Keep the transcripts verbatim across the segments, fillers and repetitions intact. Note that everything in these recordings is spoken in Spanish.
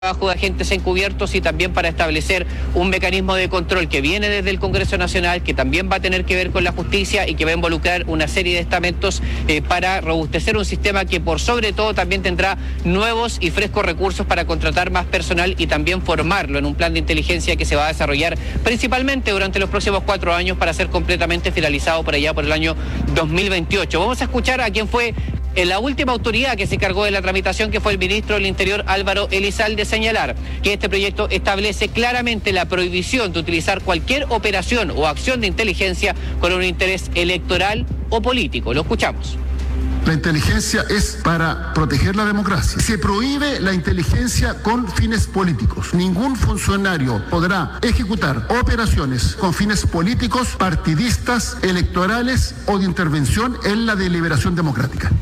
trabajo de agentes encubiertos y también para establecer un mecanismo de control que viene desde el Congreso Nacional, que también va a tener que ver con la justicia y que va a involucrar una serie de estamentos eh, para robustecer un sistema que por sobre todo también tendrá nuevos y frescos recursos para contratar más personal y también formarlo en un plan de inteligencia que se va a desarrollar principalmente durante los próximos cuatro años para ser completamente finalizado por allá por el año dos mil veintiocho. Vamos a escuchar a quién fue en la última autoridad que se encargó de la tramitación, que fue el ministro del Interior, Álvaro Elizalde, señalar que este proyecto establece claramente la prohibición de utilizar cualquier operación o acción de inteligencia con un interés electoral o político. Lo escuchamos. La inteligencia es para proteger la democracia. Se prohíbe la inteligencia con fines políticos. Ningún funcionario podrá ejecutar operaciones con fines políticos, partidistas, electorales o de intervención en la deliberación democrática.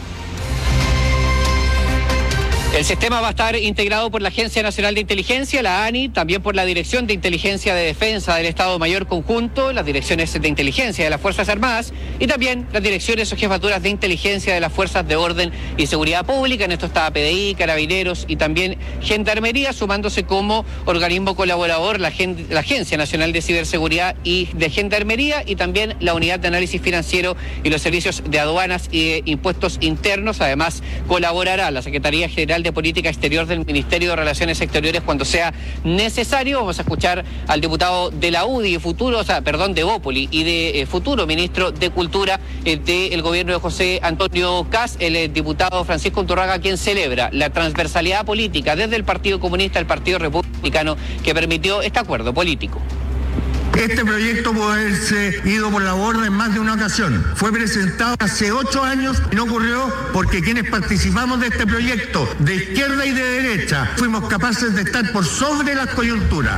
El sistema va a estar integrado por la Agencia Nacional de Inteligencia, la A N I, también por la Dirección de Inteligencia de Defensa del Estado Mayor Conjunto, las direcciones de inteligencia de las Fuerzas Armadas y también las direcciones o jefaturas de inteligencia de las Fuerzas de Orden y Seguridad Pública. En esto está P D I, Carabineros y también Gendarmería, sumándose como organismo colaborador la, Gen- la Agencia Nacional de Ciberseguridad y de Gendarmería y también la Unidad de Análisis Financiero y los Servicios de Aduanas y de Impuestos Internos. Además, colaborará la Secretaría General de Política Exterior del Ministerio de Relaciones Exteriores cuando sea necesario. Vamos a escuchar al diputado de la U D I, futuro, o sea, perdón, de Bópoli y de eh, futuro ministro de Cultura eh, del gobierno de José Antonio Kast, el eh, diputado Francisco Unturraga, quien celebra la transversalidad política desde el Partido Comunista al Partido Republicano que permitió este acuerdo político. Este proyecto pudo haberse ido por la borda en más de una ocasión. Fue presentado hace ocho años y no ocurrió porque quienes participamos de este proyecto, de izquierda y de derecha, fuimos capaces de estar por sobre las coyunturas.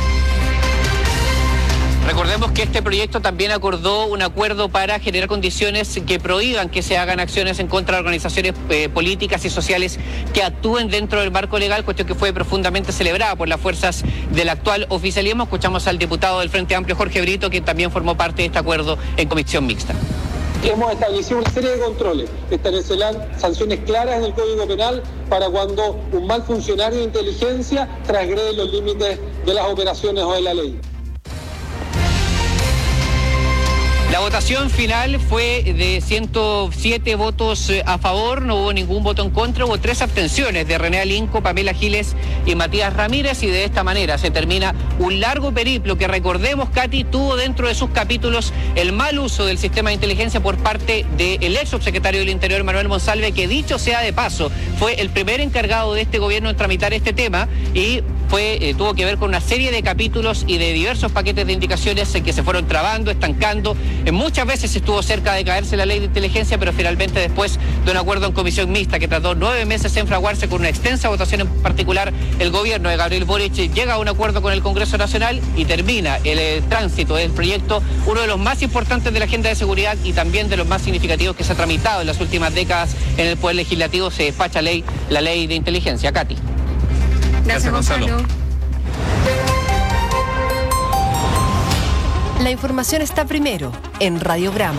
Recordemos que este proyecto también acordó un acuerdo para generar condiciones que prohíban que se hagan acciones en contra de organizaciones eh, políticas y sociales que actúen dentro del marco legal, cuestión que fue profundamente celebrada por las fuerzas del actual oficialismo. Escuchamos al diputado del Frente Amplio, Jorge Brito, que también formó parte de este acuerdo en comisión mixta. Hemos establecido una serie de controles, establecerán sanciones claras en el Código Penal para cuando un mal funcionario de inteligencia transgrede los límites de las operaciones o de la ley. La votación final fue de ciento siete votos a favor, no hubo ningún voto en contra, hubo tres abstenciones de René Alinco, Pamela Giles y Matías Ramírez, y de esta manera se termina un largo periplo que, recordemos, Katy, tuvo dentro de sus capítulos el mal uso del sistema de inteligencia por parte del ex subsecretario del Interior, Manuel Monsalve, que dicho sea de paso, fue el primer encargado de este gobierno en tramitar este tema y fue eh, tuvo que ver con una serie de capítulos y de diversos paquetes de indicaciones eh, que se fueron trabando, estancando. Eh, muchas veces estuvo cerca de caerse la ley de inteligencia, pero finalmente, después de un acuerdo en comisión mixta que tardó nueve meses en fraguarse con una extensa votación en particular, el gobierno de Gabriel Boric llega a un acuerdo con el Congreso Nacional y termina el eh, tránsito del proyecto, uno de los más importantes de la agenda de seguridad y también de los más significativos que se ha tramitado en las últimas décadas en el Poder Legislativo. Se despacha ley, la ley de inteligencia. Katy. Gracias, Gonzalo. La información está primero en Radiograma.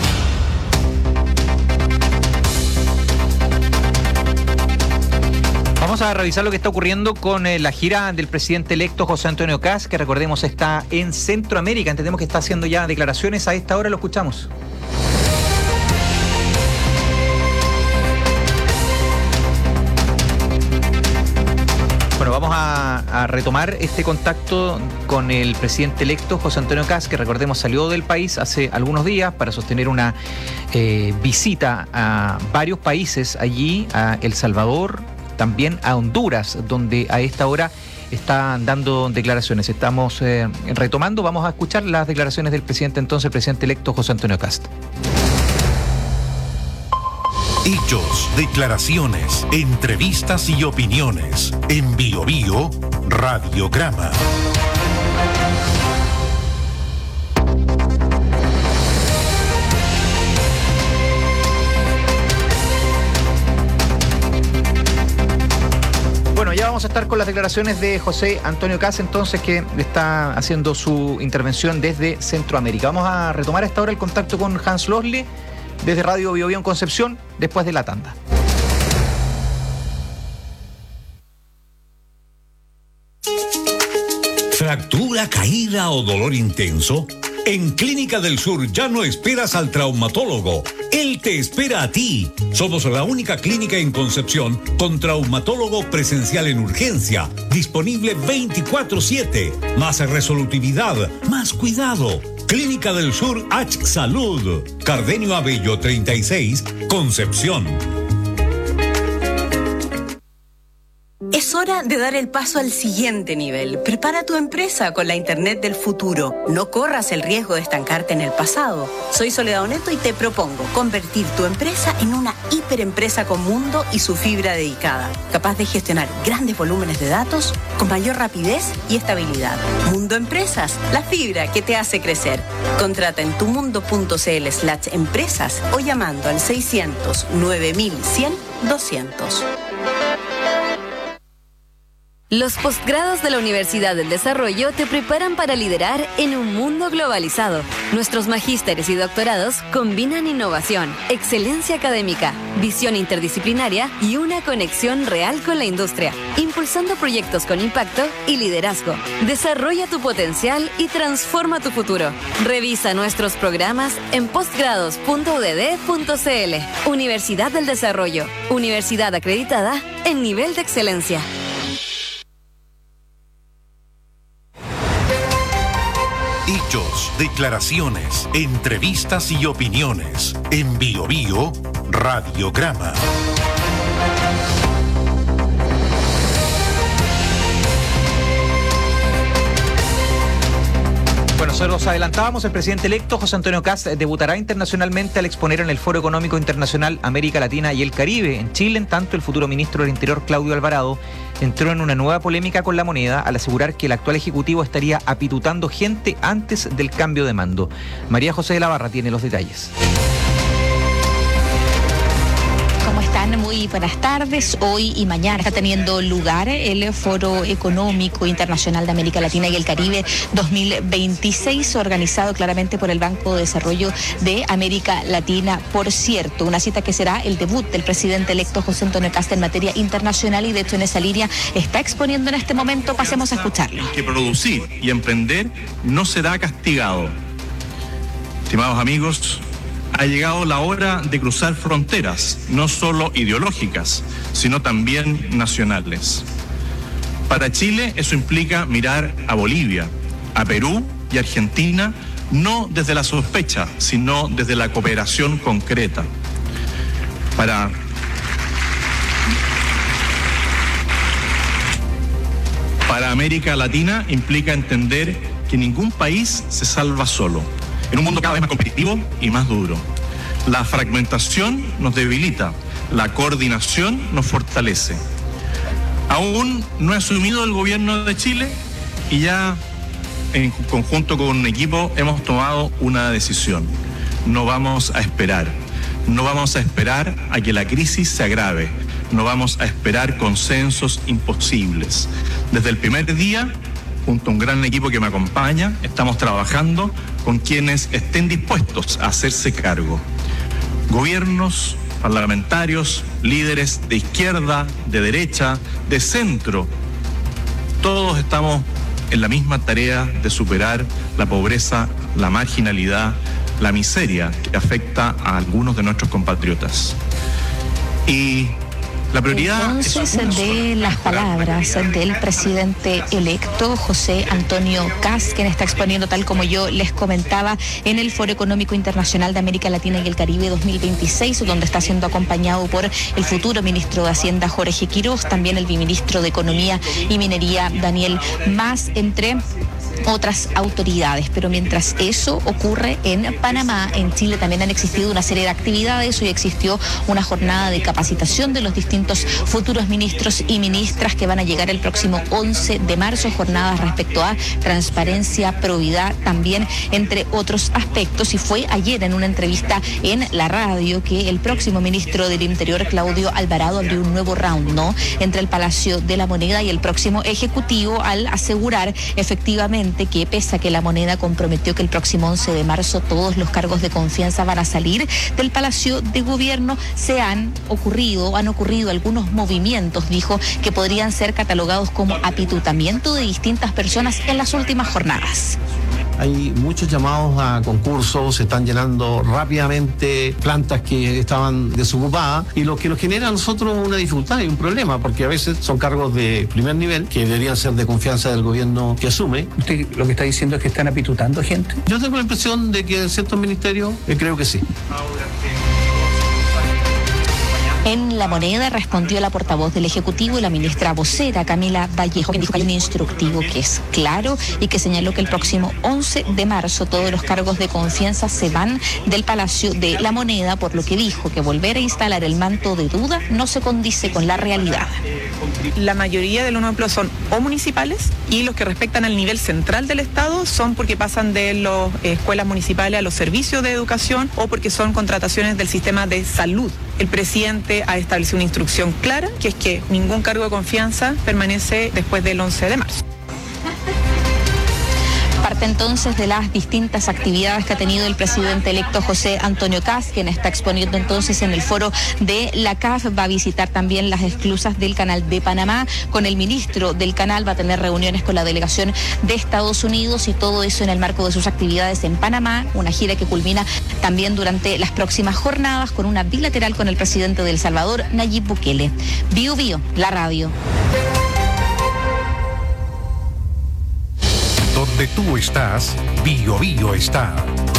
Vamos a revisar lo que está ocurriendo con eh, la gira del presidente electo José Antonio Kast, que recordemos está en Centroamérica. Entendemos que está haciendo ya declaraciones. A esta hora lo escuchamos. Bueno, vamos a, a retomar este contacto con el presidente electo José Antonio Kast, que recordemos salió del país hace algunos días para sostener una eh, visita a varios países allí, a El Salvador, también a Honduras, donde a esta hora están dando declaraciones. Estamos eh, retomando, vamos a escuchar las declaraciones del presidente entonces, el presidente electo José Antonio Kast. Hechos, declaraciones, entrevistas y opiniones. En Bio Bio, Radiograma. Bueno, ya vamos a estar con las declaraciones de José Antonio Kast, entonces, que está haciendo su intervención desde Centroamérica. Vamos a retomar a esta hora el contacto con Hans Losli, desde Radio Bio Bio en Concepción, después de la tanda. ¿Fractura, caída o dolor intenso? En Clínica del Sur ya no esperas al traumatólogo. Él te espera a ti. Somos la única clínica en Concepción con traumatólogo presencial en urgencia, disponible veinticuatro siete. Más resolutividad, más cuidado. Clínica del Sur H Salud. Cardenio Abello treinta y seis, Concepción. Es hora de dar el paso al siguiente nivel. Prepara tu empresa con la Internet del futuro. No corras el riesgo de estancarte en el pasado. Soy Soledad Oneto y te propongo convertir tu empresa en una hiperempresa con mundo y su fibra dedicada, capaz de gestionar grandes volúmenes de datos con mayor rapidez y estabilidad. Mundo Empresas, la fibra que te hace crecer. Contrata en tumundo.cl slash empresas o llamando al seiscientos nueve mil cien doscientos. Los posgrados de la Universidad del Desarrollo te preparan para liderar en un mundo globalizado. Nuestros magísteres y doctorados combinan innovación, excelencia académica, visión interdisciplinaria y una conexión real con la industria, impulsando proyectos con impacto y liderazgo. Desarrolla tu potencial y transforma tu futuro. Revisa nuestros programas en postgrados punto u d d punto c l. Universidad del Desarrollo, universidad acreditada en nivel de excelencia. Hechos, declaraciones, entrevistas y opiniones. En Bio Bio, Radiograma. Bueno, nosotros adelantábamos, el presidente electo José Antonio Kast debutará internacionalmente al exponer en el Foro Económico Internacional América Latina y el Caribe en Chile. En tanto, el futuro ministro del Interior, Claudio Alvarado, entró en una nueva polémica con la moneda al asegurar que el actual ejecutivo estaría apitutando gente antes del cambio de mando. María José de la Barra tiene los detalles. ¿Cómo están? Muy buenas tardes. Hoy y mañana está teniendo lugar el Foro Económico Internacional de América Latina y el Caribe dos mil veintiséis, organizado claramente por el Banco de Desarrollo de América Latina. Por cierto, una cita que será el debut del presidente electo José Antonio Kast en materia internacional, y de hecho en esa línea está exponiendo en este momento. Pasemos a escucharlo. Que producir y emprender no será castigado. Estimados amigos, ha llegado la hora de cruzar fronteras, no solo ideológicas, sino también nacionales. Para Chile eso implica mirar a Bolivia, a Perú y Argentina, no desde la sospecha, sino desde la cooperación concreta. Para, para América Latina implica entender que ningún país se salva solo, en un mundo cada vez más competitivo y más duro. La fragmentación nos debilita, la coordinación nos fortalece. Aún no ha asumido el gobierno de Chile y ya en conjunto con un equipo hemos tomado una decisión. No vamos a esperar, no vamos a esperar a que la crisis se agrave, no vamos a esperar consensos imposibles. Desde el primer día, junto a un gran equipo que me acompaña, estamos trabajando con quienes estén dispuestos a hacerse cargo. Gobiernos, parlamentarios, líderes de izquierda, de derecha, de centro, todos estamos en la misma tarea de superar la pobreza, la marginalidad, la miseria que afecta a algunos de nuestros compatriotas. Y la prioridad Entonces, es de las palabras del presidente electo José Antonio Kast, quien está exponiendo, tal como yo les comentaba, en el Foro Económico Internacional de América Latina y el Caribe dos mil veintiséis, donde está siendo acompañado por el futuro ministro de Hacienda Jorge Quiroz, también el viceministro de Economía y Minería Daniel Mas, entre otras autoridades. Pero mientras eso ocurre en Panamá, en Chile también han existido una serie de actividades. Hoy existió una jornada de capacitación de los distintos futuros ministros y ministras que van a llegar el próximo once de marzo, jornadas respecto a transparencia, probidad, también entre otros aspectos. Y fue ayer en una entrevista en la radio que el próximo ministro del Interior, Claudio Alvarado, abrió un nuevo round, ¿no?, entre el Palacio de la Moneda y el próximo Ejecutivo, al asegurar efectivamente nuevamente que pese a que la moneda comprometió que el próximo once de marzo todos los cargos de confianza van a salir del Palacio de Gobierno, se han ocurrido, han ocurrido algunos movimientos, dijo, que podrían ser catalogados como apitutamiento de distintas personas en las últimas jornadas. Hay muchos llamados a concursos, se están llenando rápidamente plantas que estaban desocupadas, y lo que nos genera a nosotros una dificultad y un problema, porque a veces son cargos de primer nivel que deberían ser de confianza del gobierno que asume. ¿Usted lo que está diciendo es que están apitutando gente? Yo tengo la impresión de que en ciertos ministerios eh, creo que sí. En La Moneda respondió la portavoz del Ejecutivo y la ministra vocera, Camila Vallejo, que dijo que hay un instructivo que es claro y que señaló que el próximo once de marzo todos los cargos de confianza se van del Palacio de La Moneda, por lo que dijo que volver a instalar el manto de duda no se condice con la realidad. La mayoría de los nuevos empleos son o municipales, y los que respectan al nivel central del Estado son porque pasan de las escuelas municipales a los servicios de educación o porque son contrataciones del sistema de salud. El presidente ha establecido una instrucción clara, que es que ningún cargo de confianza permanece después del once de marzo. Parte entonces de las distintas actividades que ha tenido el presidente electo José Antonio Kast, quien está exponiendo entonces en el foro de la C A F. Va a visitar también las esclusas del Canal de Panamá. Con el ministro del canal va a tener reuniones con la delegación de Estados Unidos, y todo eso en el marco de sus actividades en Panamá, una gira que culmina también durante las próximas jornadas con una bilateral con el presidente de El Salvador, Nayib Bukele. Bio Bio, la radio. Donde tú estás, Bio Bio está.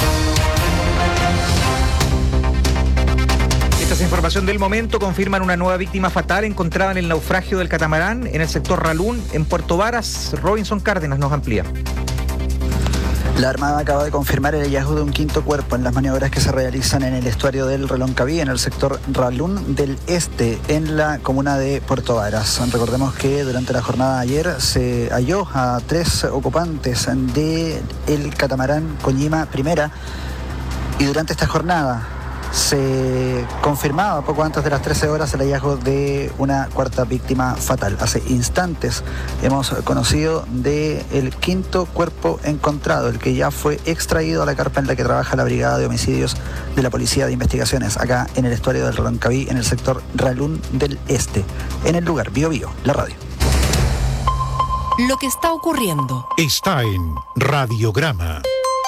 Esta es información del momento. Confirman una nueva víctima fatal encontrada en el naufragio del catamarán en el sector Ralún, en Puerto Varas. Robinson Cárdenas nos amplía. La Armada acaba de confirmar el hallazgo de un quinto cuerpo en las maniobras que se realizan en el estuario del Reloncaví, en el sector Ralún del Este, en la comuna de Puerto Varas. Recordemos que durante la jornada de ayer se halló a tres ocupantes del catamarán Coñima Primera, y durante esta jornada se confirmaba poco antes de las trece horas el hallazgo de una cuarta víctima fatal. Hace instantes hemos conocido del quinto cuerpo encontrado, el que ya fue extraído a la carpa en la que trabaja la Brigada de Homicidios de la Policía de Investigaciones, acá en el estuario del Reloncaví, en el sector Ralún del Este. En el lugar, Bio Bio, la radio. Lo que está ocurriendo Está en Radiograma.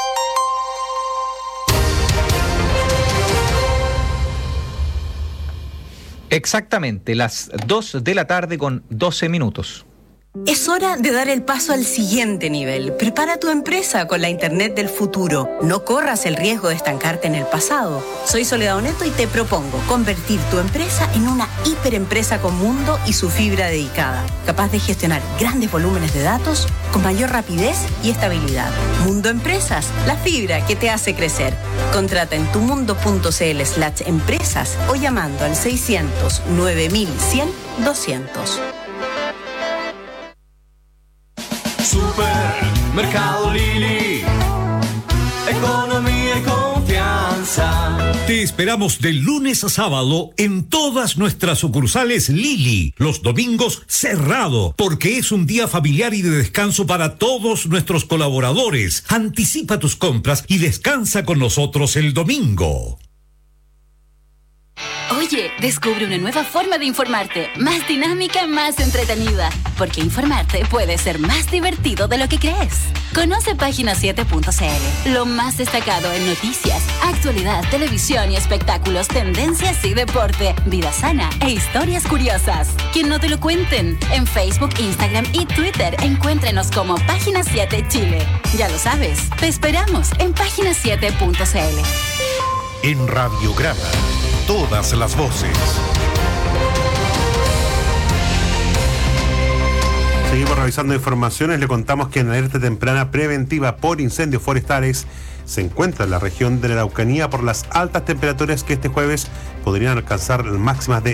Exactamente, las dos de la tarde con doce minutos. Es hora de dar el paso al siguiente nivel. Prepara tu empresa con la Internet del futuro. No corras el riesgo de estancarte en el pasado. Soy Soledad Oneto y te propongo convertir tu empresa en una hiperempresa con mundo y su fibra dedicada, capaz de gestionar grandes volúmenes de datos con mayor rapidez y estabilidad. Mundo Empresas, la fibra que te hace crecer. Contrata en tumundo.cl slash empresas o llamando al seiscientos nueve mil cien doscientos. Supermercado Lili, economía y confianza. Te esperamos de lunes a sábado en todas nuestras sucursales Lili. Los domingos cerrado, porque es un día familiar y de descanso para todos nuestros colaboradores. Anticipa tus compras y descansa con nosotros el domingo. Oye, descubre una nueva forma de informarte, más dinámica, más entretenida, porque informarte puede ser más divertido de lo que crees. Conoce página siete punto c l, lo más destacado en noticias, actualidad, televisión y espectáculos, tendencias y deporte, vida sana e historias curiosas. Que no te lo cuenten. En Facebook, Instagram y Twitter encuéntrenos como Página siete Chile. Ya lo sabes, te esperamos en página siete punto c l. En Radiograma, todas las voces. Seguimos revisando informaciones. Le contamos que en alerta temprana preventiva por incendios forestales se encuentra en la región de la Araucanía por las altas temperaturas que este jueves podrían alcanzar máximas de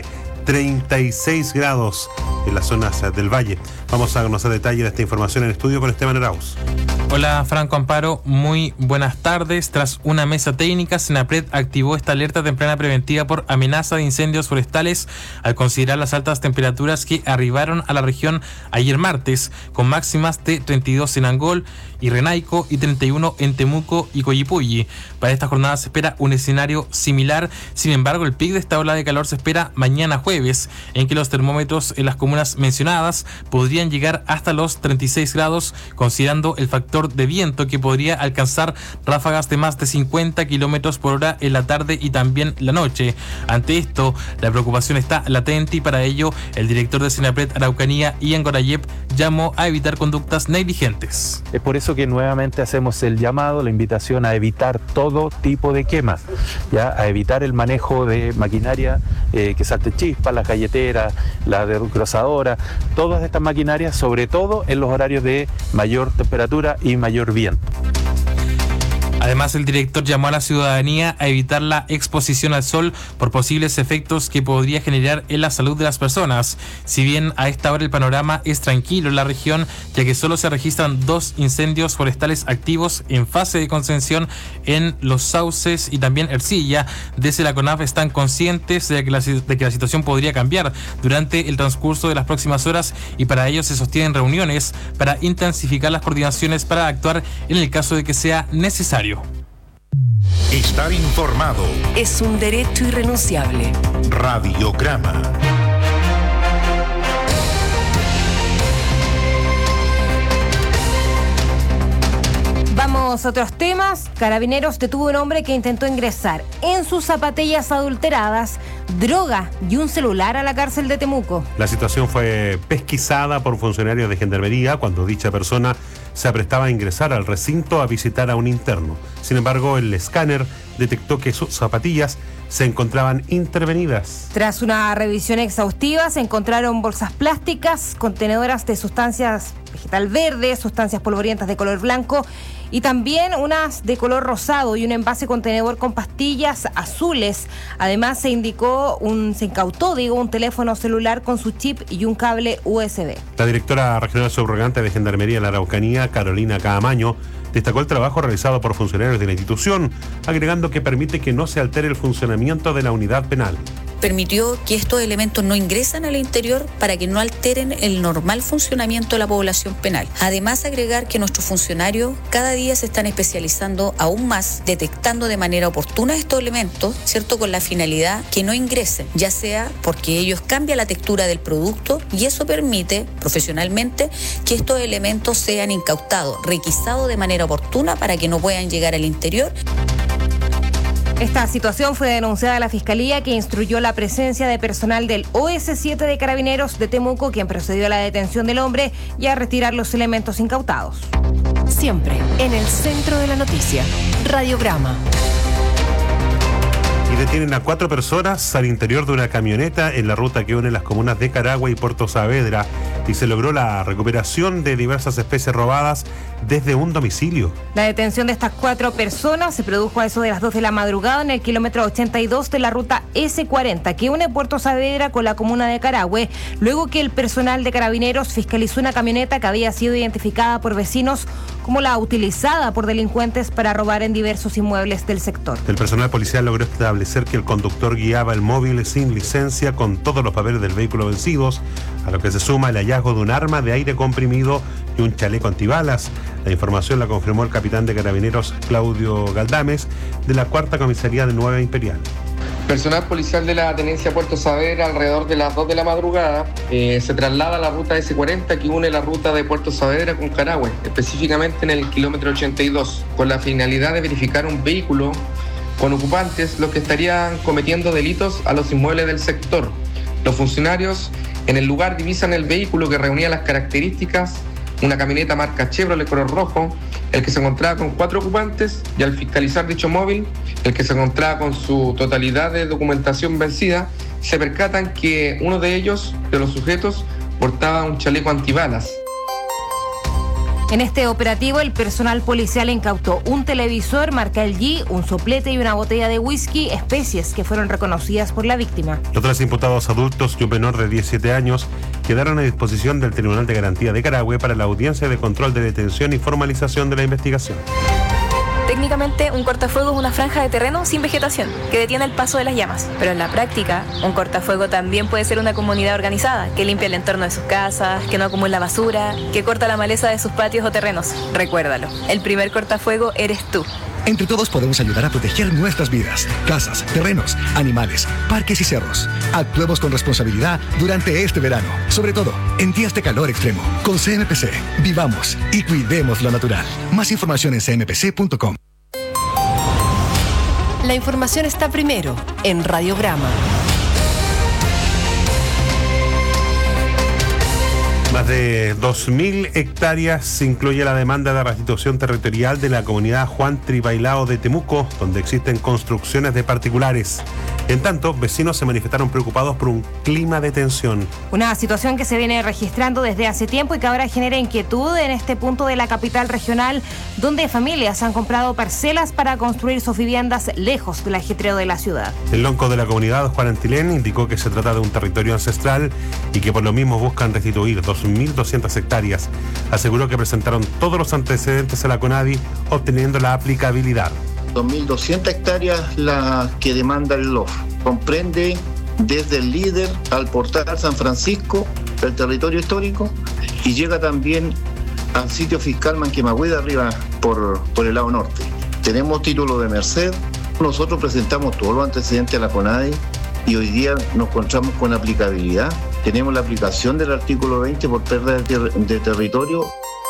treinta y seis grados en las zonas del valle. Vamos a conocer detalles de esta información en estudio con Esteban Arauz. Hola Franco Amparo, muy buenas tardes. Tras una mesa técnica, Senapred activó esta alerta temprana preventiva por amenaza de incendios forestales al considerar las altas temperaturas que arribaron a la región ayer martes, con máximas de treinta y dos en Angol y Renaico y treinta y uno en Temuco y Coyipulli. Para esta jornada se espera un escenario similar, sin embargo el pic de esta ola de calor se espera mañana jueves, en que los termómetros en las comunas mencionadas podrían llegar hasta los treinta y seis grados, considerando el factor de viento que podría alcanzar ráfagas de más de cincuenta kilómetros por hora en la tarde y también la noche. Ante esto, la preocupación está latente y para ello el director de Senapred Araucanía, Ian Gorayep, llamó a evitar conductas negligentes. Es por eso que nuevamente hacemos el llamado, la invitación a evitar todo tipo de quemas, ya a evitar el manejo de maquinaria eh, que salte chispas, las galleteras, la desgrosadora, todas estas maquinarias, sobre todo en los horarios de mayor temperatura y mayor viento. Además, el director llamó a la ciudadanía a evitar la exposición al sol por posibles efectos que podría generar en la salud de las personas. Si bien a esta hora el panorama es tranquilo en la región, ya que solo se registran dos incendios forestales activos en fase de contención en Los Sauces y también Ercilla, desde la CONAF están conscientes de que, la, de que la situación podría cambiar durante el transcurso de las próximas horas y para ello se sostienen reuniones para intensificar las coordinaciones para actuar en el caso de que sea necesario. Estar informado es un derecho irrenunciable. Radiograma. Vamos a otros temas. Carabineros detuvo a un hombre que intentó ingresar en sus zapatillas adulteradas droga y un celular a la cárcel de Temuco. La situación fue pesquisada por funcionarios de Gendarmería cuando dicha persona se aprestaba a ingresar al recinto a visitar a un interno. Sin embargo, el escáner detectó que sus zapatillas se encontraban intervenidas. Tras una revisión exhaustiva, se encontraron bolsas plásticas, contenedoras de sustancias vegetal verde, sustancias polvorientas de color blanco y también unas de color rosado y un envase contenedor con pastillas azules. Además, se indicó, un, se incautó, digo, un teléfono celular con su chip y un cable U S B. La directora regional subrogante de Gendarmería de la Araucanía, Carolina Caamaño, destacó el trabajo realizado por funcionarios de la institución, agregando que permite que no se altere el funcionamiento de la unidad penal. Permitió que estos elementos no ingresen al interior para que no alteren el normal funcionamiento de la población penal. Además, agregar que nuestros funcionarios cada día se están especializando aún más, detectando de manera oportuna estos elementos, ¿cierto?, con la finalidad que no ingresen, ya sea porque ellos cambian la textura del producto y eso permite profesionalmente que estos elementos sean incautados, requisados de manera oportuna para que no puedan llegar al interior. Esta situación fue denunciada a la Fiscalía, que instruyó la presencia de personal del O S siete de Carabineros de Temuco, quien procedió a la detención del hombre y a retirar los elementos incautados. Siempre en el centro de la noticia. Radiograma. Y detienen a cuatro personas al interior de una camioneta en la ruta que une las comunas de Carahue y Puerto Saavedra y se logró la recuperación de diversas especies robadas desde un domicilio. La detención de estas cuatro personas se produjo a eso de las dos de la madrugada en el kilómetro ochenta y dos de la ruta ese cuarenta que une Puerto Saavedra con la comuna de Carahue, luego que el personal de Carabineros fiscalizó una camioneta que había sido identificada por vecinos como la utilizada por delincuentes para robar en diversos inmuebles del sector. El personal policial logró establecer que el conductor guiaba el móvil sin licencia con todos los papeles del vehículo vencidos, a lo que se suma el hallazgo de un arma de aire comprimido y un chaleco antibalas. La información la confirmó el capitán de Carabineros Claudio Galdames de la Cuarta Comisaría de Nueva Imperial. Personal policial de la Tenencia Puerto Saavedra, alrededor de las dos de la madrugada, eh, se traslada a la ruta ese cuarenta que une la ruta de Puerto Saavedra con Carahue, específicamente en el kilómetro ochenta y dos, con la finalidad de verificar un vehículo con ocupantes, los que estarían cometiendo delitos a los inmuebles del sector. Los funcionarios en el lugar divisan el vehículo que reunía las características, una camioneta marca Chevrolet color rojo, el que se encontraba con cuatro ocupantes, y al fiscalizar dicho móvil, el que se encontraba con su totalidad de documentación vencida, se percatan que uno de ellos, de los sujetos, portaba un chaleco antibalas. En este operativo, el personal policial incautó un televisor marca L G, un soplete y una botella de whisky, especies que fueron reconocidas por la víctima. Los tres imputados adultos y un menor de diecisiete años quedaron a disposición del Tribunal de Garantía de Carahue para la audiencia de control de detención y formalización de la investigación. Técnicamente, un cortafuego es una franja de terreno sin vegetación que detiene el paso de las llamas. Pero en la práctica, un cortafuego también puede ser una comunidad organizada que limpia el entorno de sus casas, que no acumula basura, que corta la maleza de sus patios o terrenos. Recuérdalo, el primer cortafuego eres tú. Entre todos podemos ayudar a proteger nuestras vidas, casas, terrenos, animales, parques y cerros. Actuemos con responsabilidad durante este verano, sobre todo en días de calor extremo. Con C M P C, vivamos y cuidemos lo natural. Más información en c m p c punto com. La información está primero en Radiograma. Más de dos mil hectáreas incluye la demanda de restitución territorial de la comunidad Juan Tribailao de Temuco, donde existen construcciones de particulares. En tanto, vecinos se manifestaron preocupados por un clima de tensión. Una situación que se viene registrando desde hace tiempo y que ahora genera inquietud en este punto de la capital regional, donde familias han comprado parcelas para construir sus viviendas lejos del ajetreo de la ciudad. El lonco de la comunidad, Juan Antilén, indicó que se trata de un territorio ancestral y que por lo mismo buscan restituir dos mil doscientas hectáreas. Aseguró que presentaron todos los antecedentes a la CONADI, obteniendo la aplicabilidad. dos mil doscientas hectáreas las que demanda el L O F. Comprende desde el líder al portal San Francisco, el territorio histórico, y llega también al sitio fiscal Manquemagüey de arriba por, por el lado norte. Tenemos título de merced. Nosotros presentamos todos los antecedentes a la CONADI y hoy día nos encontramos con aplicabilidad. Tenemos la aplicación del artículo veinte por pérdida de, ter- de territorio.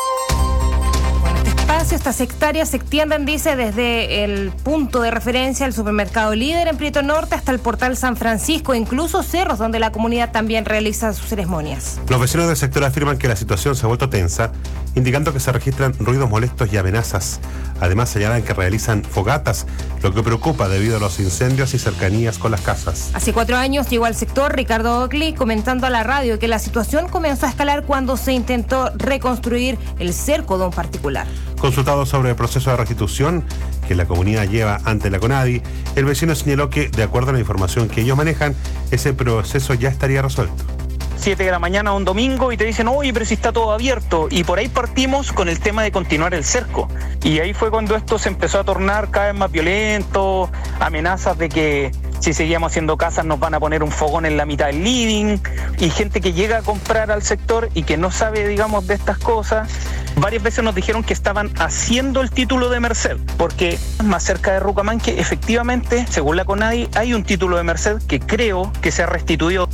Estas hectáreas se extienden, dice, desde el punto de referencia, el supermercado Líder en Prieto Norte, hasta el portal San Francisco, incluso cerros donde la comunidad también realiza sus ceremonias. Los vecinos del sector afirman que la situación se ha vuelto tensa, indicando que se registran ruidos molestos y amenazas. Además, señalan que realizan fogatas, lo que preocupa debido a los incendios y cercanías con las casas. Hace cuatro años llegó al sector Ricardo Oakley comentando a la radio que la situación comenzó a escalar cuando se intentó reconstruir el cerco de un particular. Consultado sobre el proceso de restitución que la comunidad lleva ante la CONADI, el vecino señaló que, de acuerdo a la información que ellos manejan, ese proceso ya estaría resuelto. siete de la mañana un domingo y te dicen, oye, pero si está todo abierto. Y por ahí partimos con el tema de continuar el cerco. Y ahí fue cuando esto se empezó a tornar cada vez más violento, amenazas de que si seguíamos haciendo casas nos van a poner un fogón en la mitad del living, y gente que llega a comprar al sector y que no sabe, digamos, de estas cosas. Varias veces nos dijeron que estaban haciendo el título de merced, porque más cerca de Rucamanque, efectivamente, según la CONADI, hay un título de merced que creo que se ha restituido.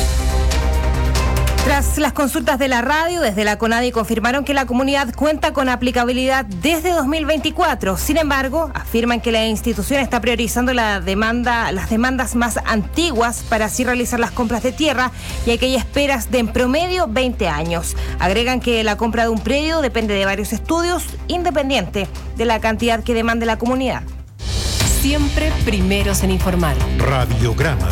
Tras las consultas de la radio, desde la CONADI confirmaron que la comunidad cuenta con aplicabilidad desde dos mil veinticuatro. Sin embargo, afirman que la institución está priorizando la demanda, las demandas más antiguas para así realizar las compras de tierra, y hay que hay esperas de en promedio veinte años. Agregan que la compra de un predio depende de varios estudios, independiente de la cantidad que demande la comunidad. Siempre primeros en informar. Radiograma.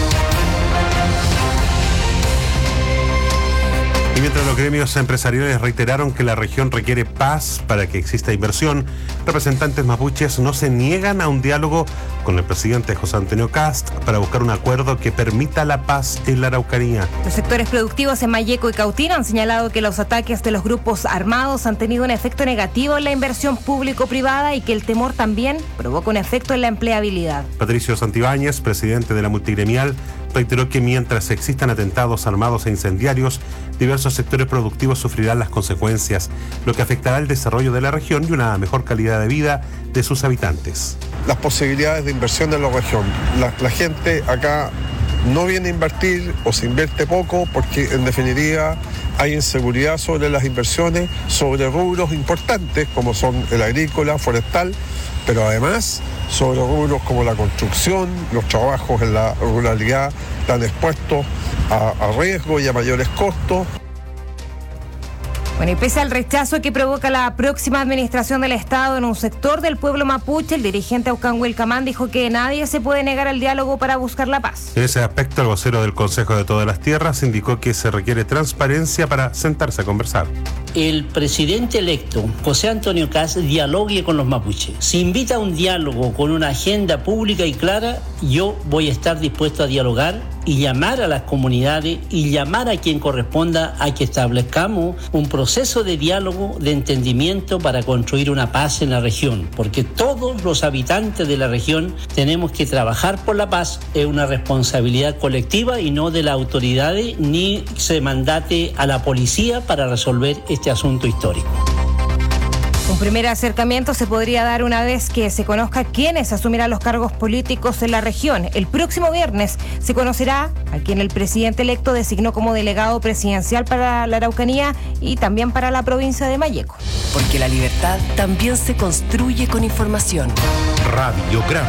Y mientras los gremios empresariales reiteraron que la región requiere paz para que exista inversión, representantes mapuches no se niegan a un diálogo con el presidente José Antonio Kast para buscar un acuerdo que permita la paz en la Araucanía. Los sectores productivos en Malleco y Cautín han señalado que los ataques de los grupos armados han tenido un efecto negativo en la inversión público-privada y que el temor también provoca un efecto en la empleabilidad. Patricio Santibáñez, presidente de la multigremial, reiteró que mientras existan atentados armados e incendiarios, diversos sectores productivos sufrirán las consecuencias, lo que afectará el desarrollo de la región y una mejor calidad de vida de sus habitantes. Las posibilidades de inversión de la región. La, la gente acá no viene a invertir o se invierte poco porque en definitiva hay inseguridad sobre las inversiones, sobre rubros importantes como son el agrícola, forestal, pero además sobre rubros como la construcción, los trabajos en la ruralidad están expuestos a, a riesgo y a mayores costos. Bueno, y pese al rechazo que provoca la próxima administración del Estado en un sector del pueblo mapuche, el dirigente Aucán Huilcamán dijo que nadie se puede negar al diálogo para buscar la paz. En ese aspecto, el vocero del Consejo de Todas las Tierras indicó que se requiere transparencia para sentarse a conversar. el presidente electo, José Antonio Kast, dialogue con los mapuches. Si invita a un diálogo con una agenda pública y clara, yo voy a estar dispuesto a dialogar y llamar a las comunidades y llamar a quien corresponda a que establezcamos un proceso de diálogo, de entendimiento para construir una paz en la región, porque todos los habitantes de la región tenemos que trabajar por la paz. Es una responsabilidad colectiva y no de las autoridades ni se mandate a la policía para resolver este asunto histórico. Un primer acercamiento se podría dar una vez que se conozca quiénes asumirán los cargos políticos en la región. El próximo viernes se conocerá a quien el presidente electo designó como delegado presidencial para la Araucanía y también para la provincia de Malleco. Porque la libertad también se construye con información. Radiograma.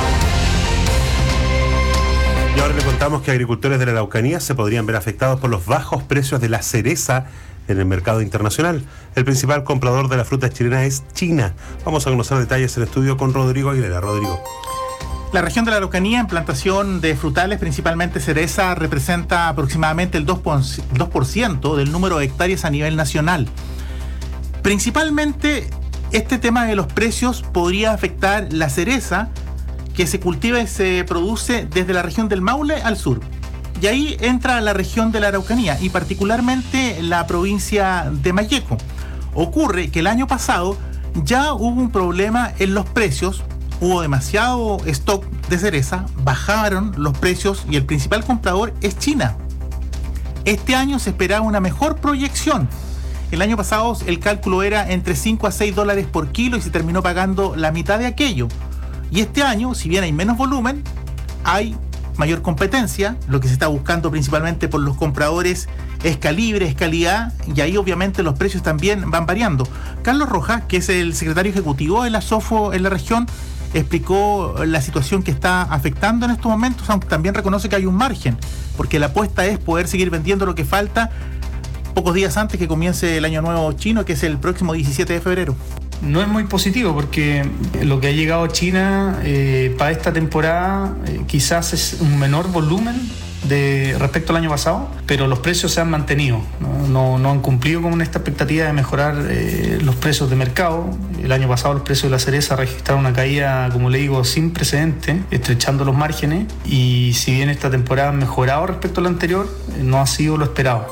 Y ahora le contamos que agricultores de la Araucanía se podrían ver afectados por los bajos precios de la cereza en el mercado internacional. El principal comprador de la fruta chilena es China. Vamos a conocer detalles en el estudio con Rodrigo Aguilera. Rodrigo. La región de la Araucanía en plantación de frutales, principalmente cereza, representa aproximadamente el dos por ciento del número de hectáreas a nivel nacional. Principalmente este tema de los precios podría afectar la cereza que se cultiva y se produce desde la región del Maule al sur. Y ahí entra la región de la Araucanía y particularmente la provincia de Malleco. Ocurre que el año pasado ya hubo un problema en los precios, hubo demasiado stock de cereza, bajaron los precios y el principal comprador es China. Este año se esperaba una mejor proyección. El año pasado el cálculo era entre cinco a seis dólares por kilo y se terminó pagando la mitad de aquello. Y este año, si bien hay menos volumen, hay mayor competencia. Lo que se está buscando principalmente por los compradores es calibre, es calidad, y ahí obviamente los precios también van variando. Carlos Rojas, que es el secretario ejecutivo de la SOFO en la región, explicó la situación que está afectando en estos momentos, aunque también reconoce que hay un margen, porque la apuesta es poder seguir vendiendo lo que falta pocos días antes que comience el año nuevo chino, que es el próximo diecisiete de febrero. No es muy positivo porque lo que ha llegado a China eh, para esta temporada eh, quizás es un menor volumen de respecto al año pasado, pero los precios se han mantenido, no, no, no han cumplido con esta expectativa de mejorar eh, los precios de mercado. El año pasado los precios de la cereza registraron una caída, como le digo, sin precedente, estrechando los márgenes, y si bien esta temporada ha mejorado respecto a la anterior, eh, no ha sido lo esperado.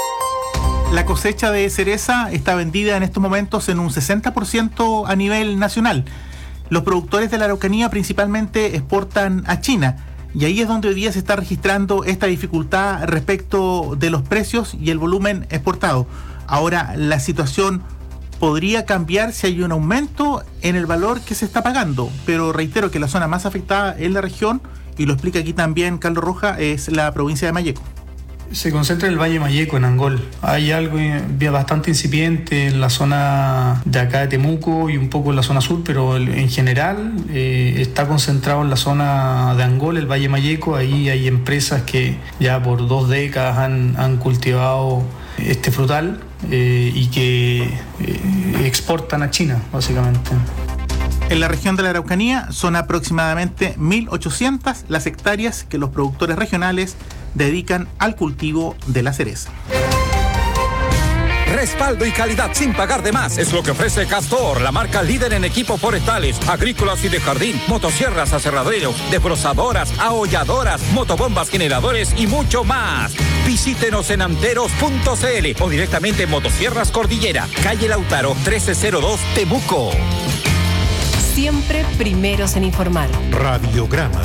La cosecha de cereza está vendida en estos momentos en un sesenta por ciento a nivel nacional. Los productores de la Araucanía principalmente exportan a China, y ahí es donde hoy día se está registrando esta dificultad respecto de los precios y el volumen exportado. Ahora, la situación podría cambiar si hay un aumento en el valor que se está pagando, pero reitero que la zona más afectada en la región, y lo explica aquí también Carlos Rojas, es la provincia de Malleco. Se concentra en el Valle Malleco, en Angol. Hay algo bastante incipiente en la zona de acá de Temuco y un poco en la zona sur, pero en general eh, está concentrado en la zona de Angol, el Valle Malleco. Ahí hay empresas que ya por dos décadas han, han cultivado este frutal eh, y que eh, exportan a China, básicamente. En la región de la Araucanía son aproximadamente mil ochocientas las hectáreas que los productores regionales dedican al cultivo de la cereza. Respaldo y calidad sin pagar de más es lo que ofrece Castor, la marca líder en equipos forestales, agrícolas y de jardín, motosierras, aserraderos, desbrozadoras, aholladoras, motobombas, generadores y mucho más. Visítenos en anteros punto c l o directamente en Motosierras Cordillera, calle Lautaro trece cero dos, Temuco. Siempre primeros en informar. Radiograma.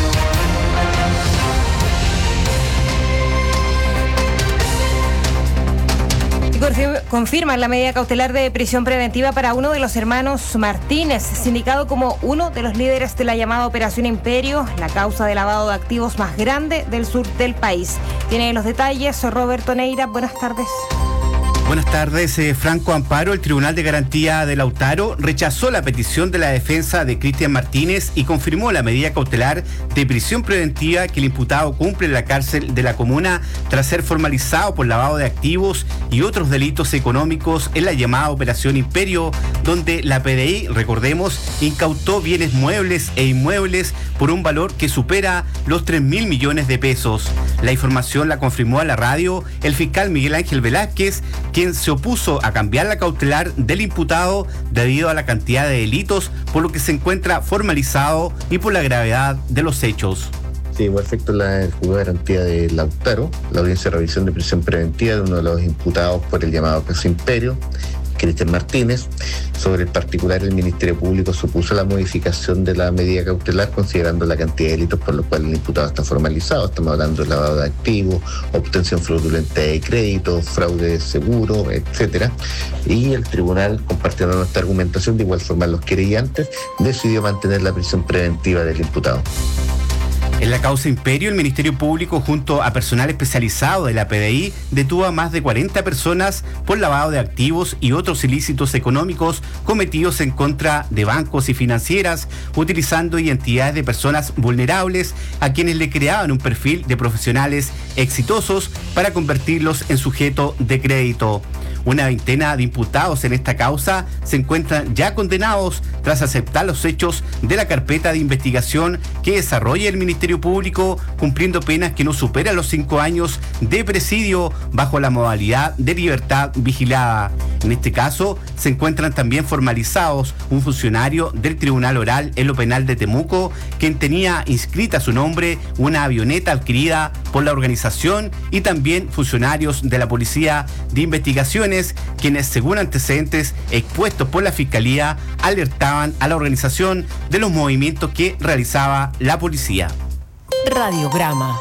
Confirman la medida cautelar de prisión preventiva para uno de los hermanos Martínez, sindicado como uno de los líderes de la llamada Operación Imperio, la causa de lavado de activos más grande del sur del país. Tiene los detalles Roberto Neira. Buenas tardes. Buenas tardes, eh, Franco Amparo. El Tribunal de Garantía de Lautaro rechazó la petición de la defensa de Cristian Martínez y confirmó la medida cautelar de prisión preventiva que el imputado cumple en la cárcel de la comuna tras ser formalizado por lavado de activos y otros delitos económicos en la llamada Operación Imperio, donde la P D I, recordemos, incautó bienes muebles e inmuebles por un valor que supera los tres mil millones de pesos. La información la confirmó a la radio el fiscal Miguel Ángel Velázquez, quien se opuso a cambiar la cautelar del imputado debido a la cantidad de delitos, por lo que se encuentra formalizado y por la gravedad de los hechos. Sí, igual efecto la juzgado de garantía de Lautaro, la audiencia de revisión de prisión preventiva de uno de los imputados por el llamado caso Imperio, Cristian Martínez. Sobre el particular, el Ministerio Público supuso la modificación de la medida cautelar considerando la cantidad de delitos por los cuales el imputado está formalizado. Estamos hablando de lavado de activos, obtención fraudulenta de crédito, fraude de seguro, etcétera. Y el tribunal, compartiendo nuestra argumentación, de igual forma los querellantes, decidió mantener la prisión preventiva del imputado. En la causa Imperio, el Ministerio Público, junto a personal especializado de la P D I, detuvo a más de cuarenta personas por lavado de activos y otros ilícitos económicos cometidos en contra de bancos y financieras, utilizando identidades de personas vulnerables a quienes le creaban un perfil de profesionales exitosos para convertirlos en sujeto de crédito. Una veintena de imputados en esta causa se encuentran ya condenados tras aceptar los hechos de la carpeta de investigación que desarrolla el Ministerio Público, cumpliendo penas que no superan los cinco años de presidio bajo la modalidad de libertad vigilada. En este caso, se encuentran también formalizados un funcionario del Tribunal Oral en lo Penal de Temuco, quien tenía inscrita a su nombre una avioneta adquirida por la organización, y también funcionarios de la Policía de Investigaciones, quienes, según antecedentes expuestos por la Fiscalía, alertaban a la organización de los movimientos que realizaba la policía. Radiograma.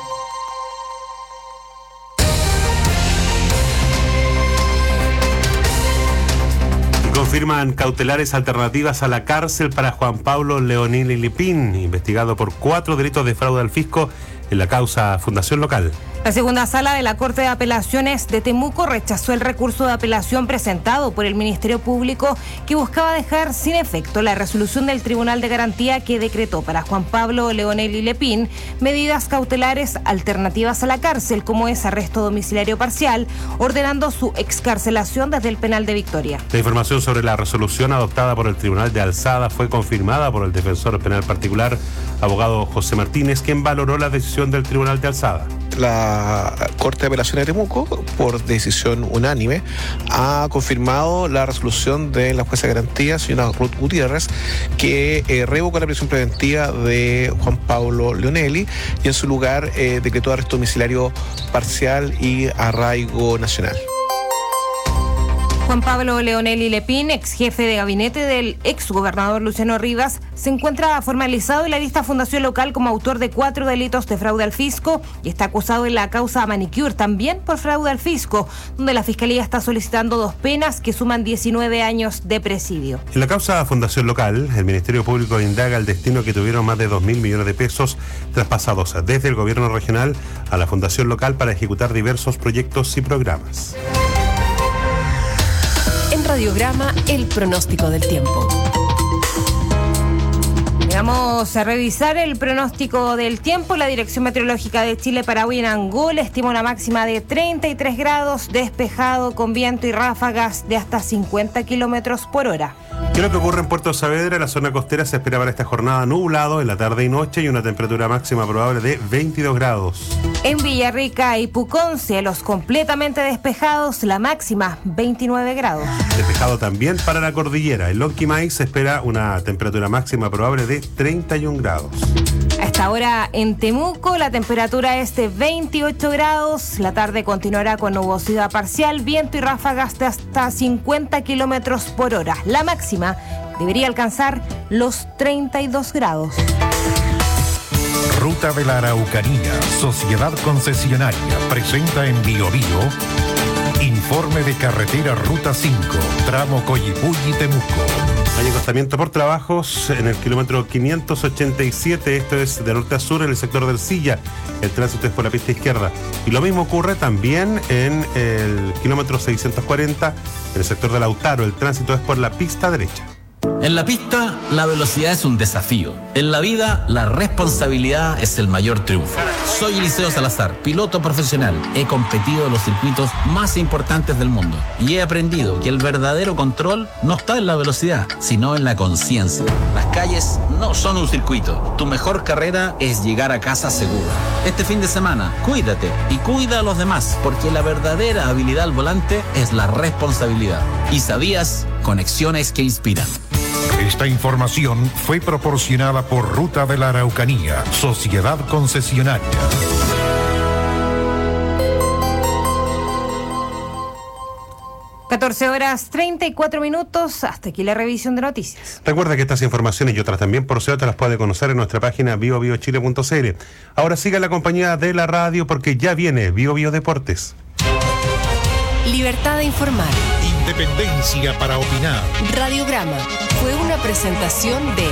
Confirman cautelares alternativas a la cárcel para Juan Pablo Leonel Lepín, investigado por cuatro delitos de fraude al fisco en la causa Fundación Local. La segunda sala de la Corte de Apelaciones de Temuco rechazó el recurso de apelación presentado por el Ministerio Público, que buscaba dejar sin efecto la resolución del Tribunal de Garantía que decretó para Juan Pablo Leonel Lepín medidas cautelares alternativas a la cárcel, como es arresto domiciliario parcial, ordenando su excarcelación desde el penal de Victoria. La información sobre la resolución adoptada por el Tribunal de Alzada fue confirmada por el defensor penal particular, abogado José Martínez, quien valoró la decisión del Tribunal de Alzada. La Corte de Apelaciones de Temuco, por decisión unánime, ha confirmado la resolución de la jueza de garantía, señora Ruth Gutiérrez, que eh, revocó la prisión preventiva de Juan Pablo Leonelli y en su lugar eh, decretó arresto domiciliario parcial y arraigo nacional. Juan Pablo Leonel Lepín, ex jefe de gabinete del ex gobernador Luciano Rivas, se encuentra formalizado en la lista Fundación Local como autor de cuatro delitos de fraude al fisco y está acusado en la causa Manicure también por fraude al fisco, donde la Fiscalía está solicitando dos penas que suman diecinueve años de presidio. En la causa Fundación Local, el Ministerio Público indaga el destino que tuvieron más de dos mil millones de pesos traspasados desde el gobierno regional a la Fundación Local para ejecutar diversos proyectos y programas. En Radiograma, el pronóstico del tiempo. Vamos a revisar el pronóstico del tiempo. La Dirección Meteorológica de Chile para hoy en Angola estima una máxima de treinta y tres grados, despejado con viento y ráfagas de hasta cincuenta kilómetros por hora. ¿Qué es lo que ocurre en Puerto Saavedra? La zona costera se espera para esta jornada nublado en la tarde y noche y una temperatura máxima probable de veintidós grados. En Villarrica y Pucón, cielos completamente despejados, la máxima veintinueve grados. Despejado también para la cordillera. En Lonquimay se espera una temperatura máxima probable de treinta y un grados. A esta hora en Temuco la temperatura es de veintiocho grados, la tarde continuará con nubosidad parcial, viento y ráfagas de hasta cincuenta kilómetros por hora. La máxima debería alcanzar los treinta y dos grados. Ruta de la Araucanía, Sociedad Concesionaria, presenta en Bio Bio informe de carretera Ruta cinco, tramo Coyipulli-Temuco. Hay acostamiento por trabajos en el kilómetro quinientos ochenta y siete, esto es de norte a sur en el sector del Silla. El tránsito es por la pista izquierda. Y lo mismo ocurre también en el kilómetro seiscientos cuarenta, en el sector de Lautaro. El tránsito es por la pista derecha. En la pista, la velocidad es un desafío. En la vida, la responsabilidad es el mayor triunfo. Soy Eliseo Salazar, piloto profesional. He competido en los circuitos más importantes del mundo y he aprendido que el verdadero control no está en la velocidad, sino en la conciencia. Las calles no son un circuito. Tu mejor carrera es llegar a casa seguro. Este fin de semana, cuídate y cuida a los demás, porque la verdadera habilidad al volante es la responsabilidad. ¿Y sabías? Conexiones que inspiran. Esta información fue proporcionada por Ruta de la Araucanía, Sociedad Concesionaria. catorce horas treinta y cuatro minutos, hasta aquí la revisión de noticias. Recuerda que estas informaciones y otras también por S E O te las puede conocer en nuestra página bio bio chile punto c l. Ahora siga la compañía de la radio porque ya viene Bio Bio Deportes. Libertad de informar. Independencia para opinar. Radiograma fue una presentación de...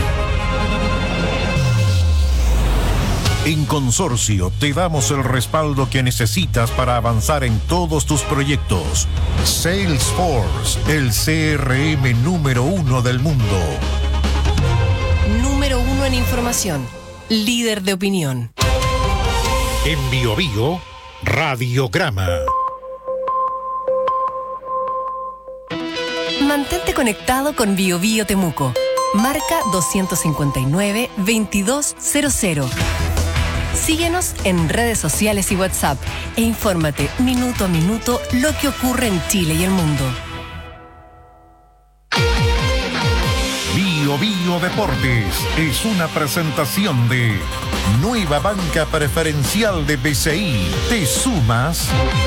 En Consorcio te damos el respaldo que necesitas para avanzar en todos tus proyectos. Salesforce, el C R M número uno del mundo. Número uno en información. Líder de opinión. En Bio Bio, Radiograma. Mantente conectado con Bio Bio Temuco. Marca dos cinco nueve, veintidós cero cero. Síguenos en redes sociales y WhatsApp e infórmate minuto a minuto lo que ocurre en Chile y el mundo. Bio Bio Deportes es una presentación de Nueva Banca Preferencial de B C I. ¿Te sumas?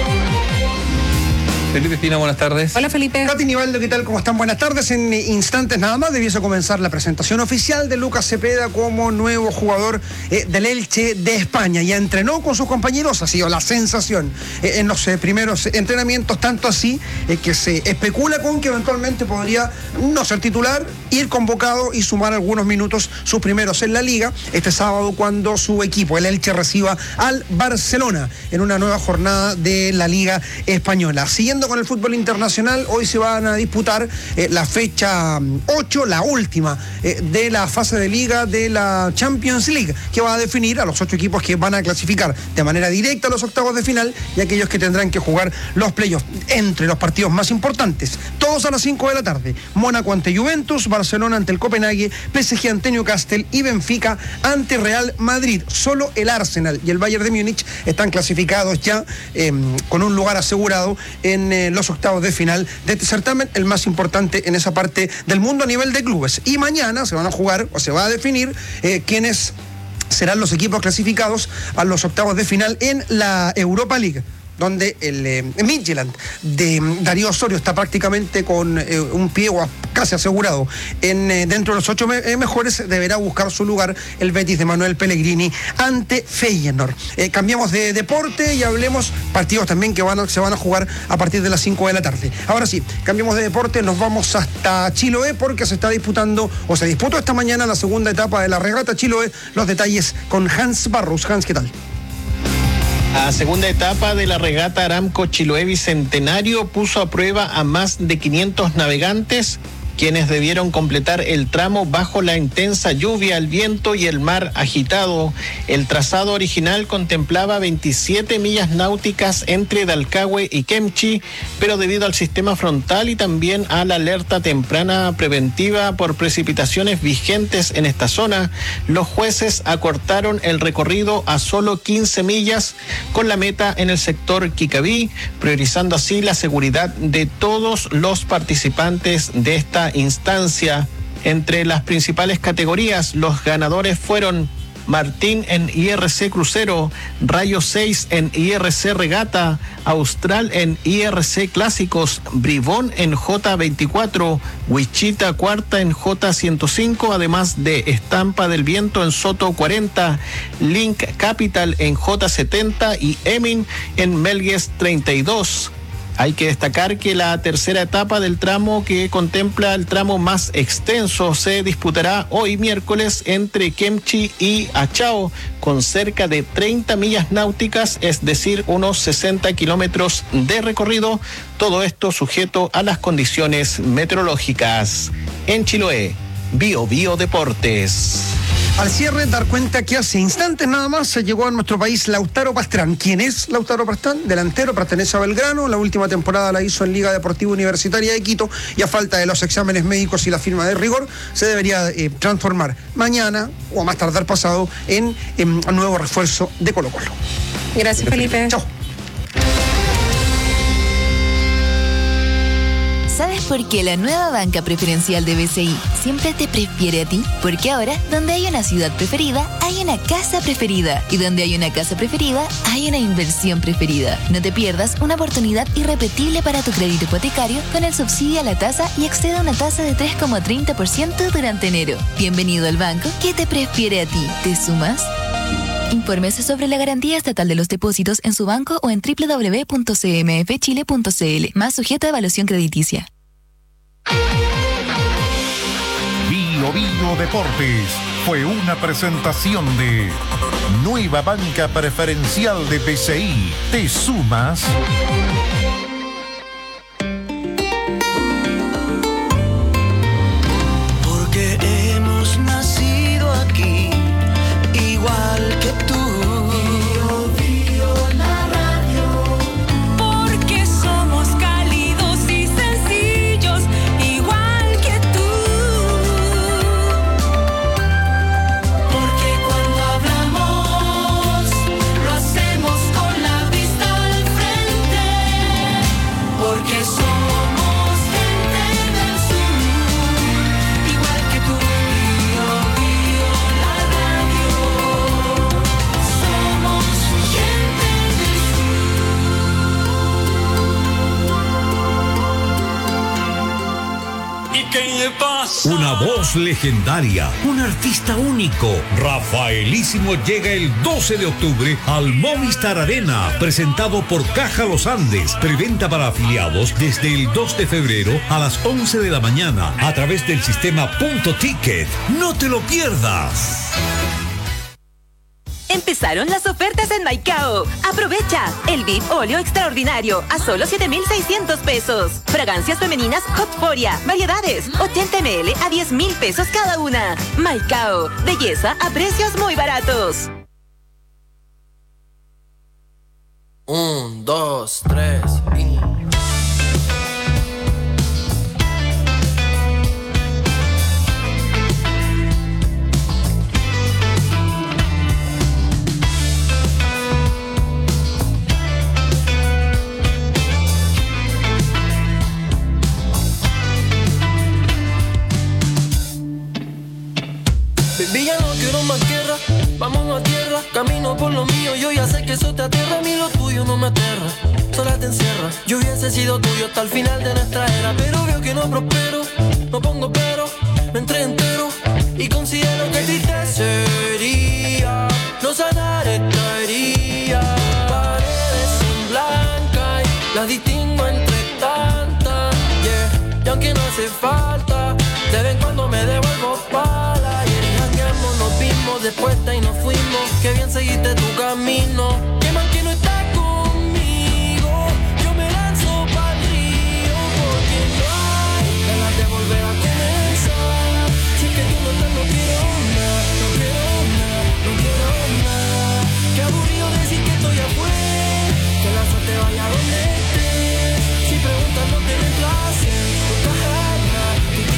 Felipe Espina, buenas tardes. Hola, Felipe. Katy Nivaldo, ¿qué tal? ¿Cómo están? Buenas tardes. En instantes nada más debiese comenzar la presentación oficial de Lucas Cepeda como nuevo jugador eh, del Elche de España. Ya entrenó con sus compañeros, ha sido la sensación eh, en los eh, primeros entrenamientos, tanto así eh, que se especula con que eventualmente podría no ser titular, ir convocado y sumar algunos minutos, sus primeros en la Liga, este sábado cuando su equipo, el Elche, reciba al Barcelona en una nueva jornada de la Liga Española. Siguiendo con el fútbol internacional, hoy se van a disputar eh, la fecha ocho, la última eh, de la fase de liga de la Champions League, que va a definir a los ocho equipos que van a clasificar de manera directa a los octavos de final y aquellos que tendrán que jugar los playoffs. Entre los partidos más importantes, todos a las cinco de la tarde: Mónaco ante Juventus, Barcelona ante el Copenhague, P S G ante Newcastle y Benfica ante Real Madrid. Solo el Arsenal y el Bayern de Múnich están clasificados ya eh, con un lugar asegurado en eh, los octavos de final de este certamen, el más importante en esa parte del mundo a nivel de clubes. Y mañana se van a jugar o se va a definir eh, quiénes serán los equipos clasificados a los octavos de final en la Europa League, donde el eh, Midtjylland de Darío Osorio está prácticamente con eh, un pie o casi asegurado en eh, dentro de los ocho me eh, mejores. Deberá buscar su lugar el Betis de Manuel Pellegrini ante Feyenoord. Eh, cambiamos de deporte y hablemos partidos también que van a, se van a jugar a partir de las cinco de la tarde. Ahora sí, cambiamos de deporte, nos vamos hasta Chiloé porque se está disputando o se disputó esta mañana la segunda etapa de la regata Chiloé. Los detalles con Hans Barros. Hans, ¿qué tal? La segunda etapa de la regata Aramco Chiloé Bicentenario puso a prueba a más de quinientos navegantes, quienes debieron completar el tramo bajo la intensa lluvia, el viento y el mar agitado. El trazado original contemplaba veintisiete millas náuticas entre Dalcahue y Kemchi, pero debido al sistema frontal y también a la alerta temprana preventiva por precipitaciones vigentes en esta zona, los jueces acortaron el recorrido a solo quince millas con la meta en el sector Kikaví, priorizando así la seguridad de todos los participantes de esta instancia. Entre las principales categorías, los ganadores fueron Martín en I R C Crucero, Rayo seis en I R C Regata, Austral en I R C Clásicos, Bribón en J veinticuatro, Wichita Cuarta en J ciento cinco, además de Estampa del Viento en Soto cuarenta, Link Capital en J setenta y Emin en Melgues treinta y dos. Hay que destacar que la tercera etapa del tramo, que contempla el tramo más extenso, se disputará hoy miércoles entre Kemchi y Achao, con cerca de treinta millas náuticas, es decir, unos sesenta kilómetros de recorrido. Todo esto sujeto a las condiciones meteorológicas. En Chiloé, Bio Bio Deportes. Al cierre, dar cuenta que hace instantes nada más se llegó a nuestro país Lautaro Pastrán. ¿Quién es Lautaro Pastrán? Delantero, pertenece a Belgrano. La última temporada la hizo en Liga Deportiva Universitaria de Quito y a falta de los exámenes médicos y la firma de rigor, se debería eh, transformar mañana o a más tardar pasado en, en un nuevo refuerzo de Colo-Colo. Gracias, Felipe. Chao. ¿Sabes por qué la nueva banca preferencial de B C I siempre te prefiere a ti? Porque ahora, donde hay una ciudad preferida, hay una casa preferida. Y donde hay una casa preferida, hay una inversión preferida. No te pierdas una oportunidad irrepetible para tu crédito hipotecario con el subsidio a la tasa y accede a una tasa de tres coma treinta por ciento durante enero. Bienvenido al banco que te prefiere a ti. ¿Te sumas? Infórmese sobre la garantía estatal de los depósitos en su banco o en doble u doble u doble u punto c m f chile punto c l, más sujeto a evaluación crediticia. Bio Bio Deportes fue una presentación de Nueva Banca Preferencial de B C I. ¿Te sumas? Porque hemos nacido aquí, igual que tú. Bio, Bio, la radio. Porque somos cálidos y sencillos, igual que tú. Porque cuando hablamos, lo hacemos con la vista al frente. Porque somos gente del sur, igual que tú. Bio, Bio, la radio. Somos gente del sur. ¿Y qué le pasa? Una voz legendaria, un artista único. Rafaelísimo llega el doce de octubre al Movistar Arena, presentado por Caja Los Andes. Preventa para afiliados desde el dos de febrero a las once de la mañana a través del sistema Punto Ticket. No te lo pierdas. Empezaron las ofertas en Maicao. Aprovecha el V I P óleo extraordinario a solo siete mil seiscientos pesos. Fragancias femeninas Hotforia, variedades, ochenta mililitros a diez mil pesos cada una. Maicao, belleza a precios muy baratos. Un, dos, tres y... Baby, ya no quiero más guerra, vámonos a tierra. Camino por lo mío, yo ya sé que eso te aterra. A mí lo tuyo no me aterra, sola te encierra. Yo hubiese sido tuyo hasta el final de nuestra era, pero veo que no prospero, no pongo pero, me entregué entero y considero que triste sería no sanar esta herida. Paredes son blancas y las distingo entre tantas, yeah. Y aunque no hace falta, de vez en cuando me devuelvo pala. Nos vimos después y nos fuimos. Qué bien seguiste tu camino. Qué mal que no estás conmigo. Yo me lanzo pa'l río porque no hay ganas de volver a comenzar. Si es que tú no estás, no quiero nada, no quiero nada, no quiero nada. Qué aburrido decir que esto ya fue. Que la suerte vaya donde esté. Si preguntas no te reemplacen, nunca jamás.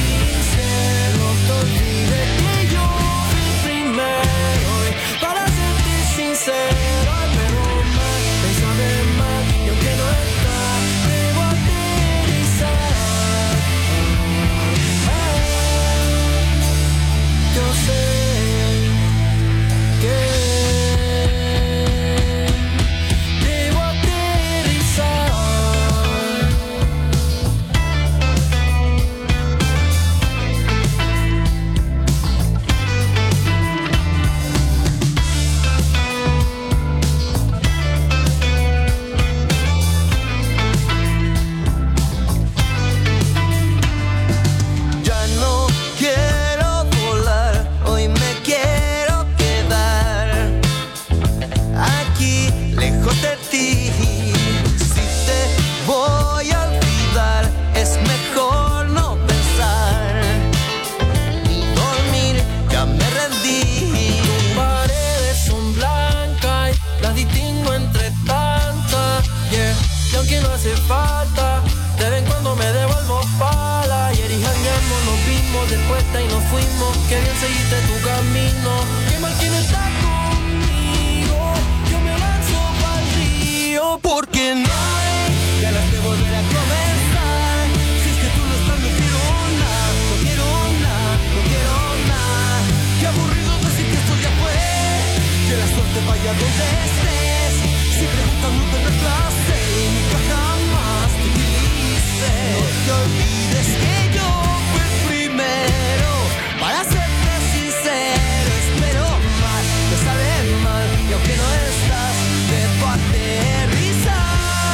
dejamos de puesta y nos fuimos. Que bien seguiste tu camino. Qué mal que no estás conmigo. Yo me lanzo pa'l río. Porque no hay ganas de volver a comenzar. Si es que tú no estás, no quiero nada. No quiero nada, no quiero nada. Qué aburrido decir que esto ya fue. Que la suerte vaya donde estés. Si preguntan no te reemplace y nunca jamás te utilice. No te olvides que yo fui el primero. Para serte sincero, espero mal, te sale mal. Y aunque no estás, debo aterrizar.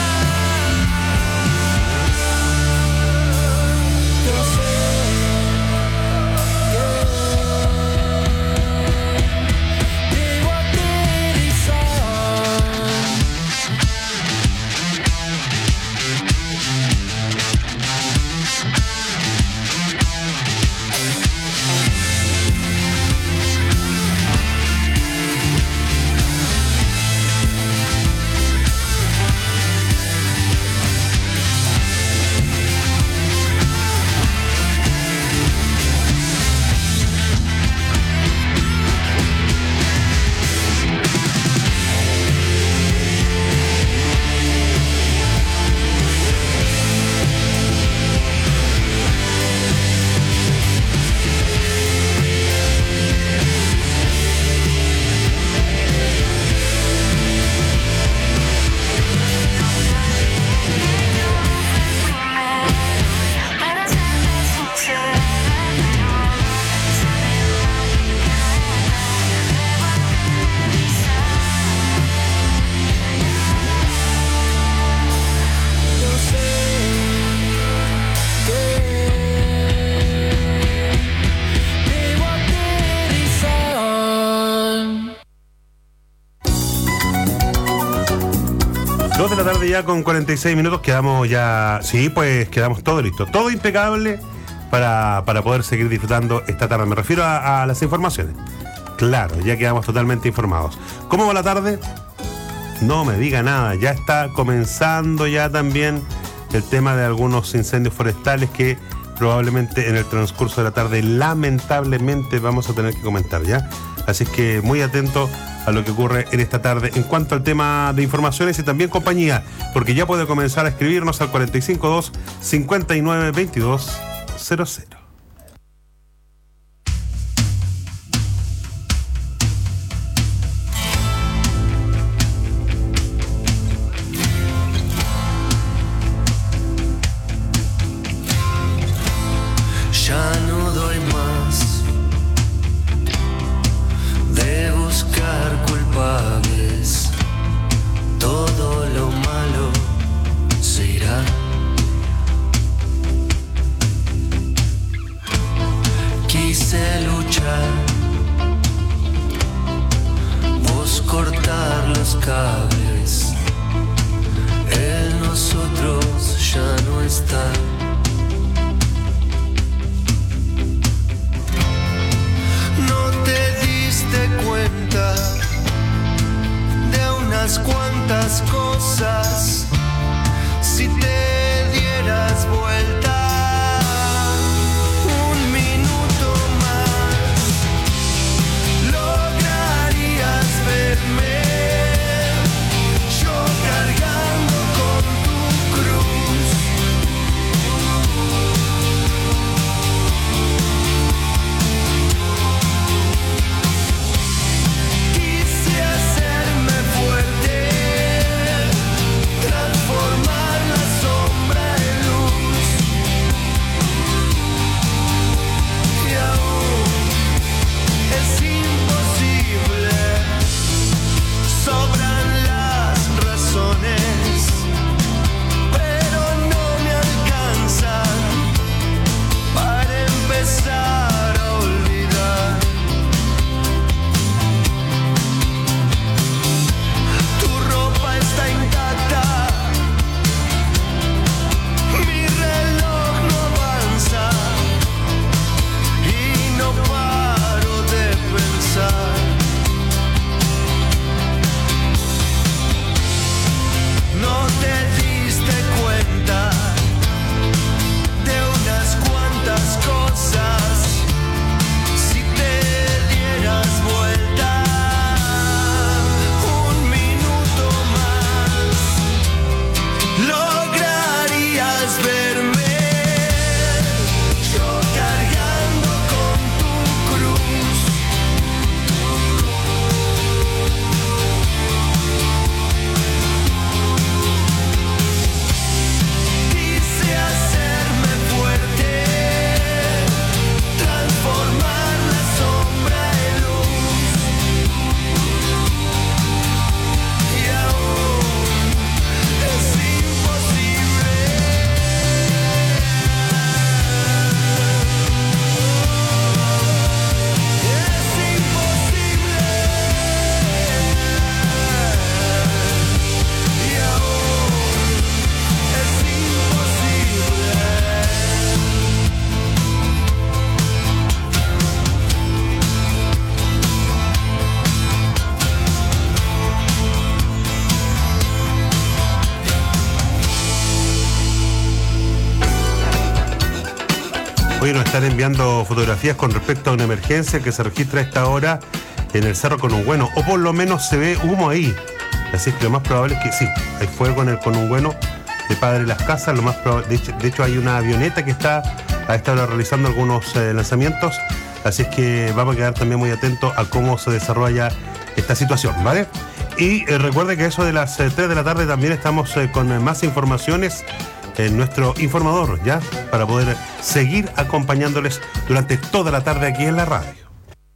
Yo sé que debo aterrizar. dos de la tarde ya con cuarenta y seis minutos, quedamos ya, sí, pues quedamos todo listo, todo impecable para, para poder seguir disfrutando esta tarde. Me refiero a, a las informaciones. Claro, ya quedamos totalmente informados. ¿Cómo va la tarde? No me diga nada, ya está comenzando ya también el tema de algunos incendios forestales que probablemente en el transcurso de la tarde lamentablemente vamos a tener que comentar, ¿ya? Así que muy atento a lo que ocurre en esta tarde en cuanto al tema de informaciones y también compañía, porque ya puede comenzar a escribirnos al cuatro cinco dos, cinco nueve, veintidós cero cero. Ya no doy más de buscar culpables. Todo lo malo se irá. Quise luchar, vos cortar los cables. El nosotros ya no está. Cuenta de unas cuantas cosas. Si te dieras vuelta un minuto más, lograrías verme yo cargando con tu cruz. Hoy nos están enviando fotografías con respecto a una emergencia que se registra a esta hora en el Cerro Conungüeno, o por lo menos se ve humo ahí. Así es que lo más probable es que sí, hay fuego en el Conungüeno de Padre Las Casas. Lo más probable, de, hecho, de hecho hay una avioneta que está a esta hora realizando algunos eh, lanzamientos. Así es que vamos a quedar también muy atentos a cómo se desarrolla esta situación, ¿vale? Y eh, recuerde que eso de las eh, tres de la tarde también estamos eh, con eh, más informaciones en nuestro informador, ¿ya? Para poder seguir acompañándoles durante toda la tarde aquí en la radio.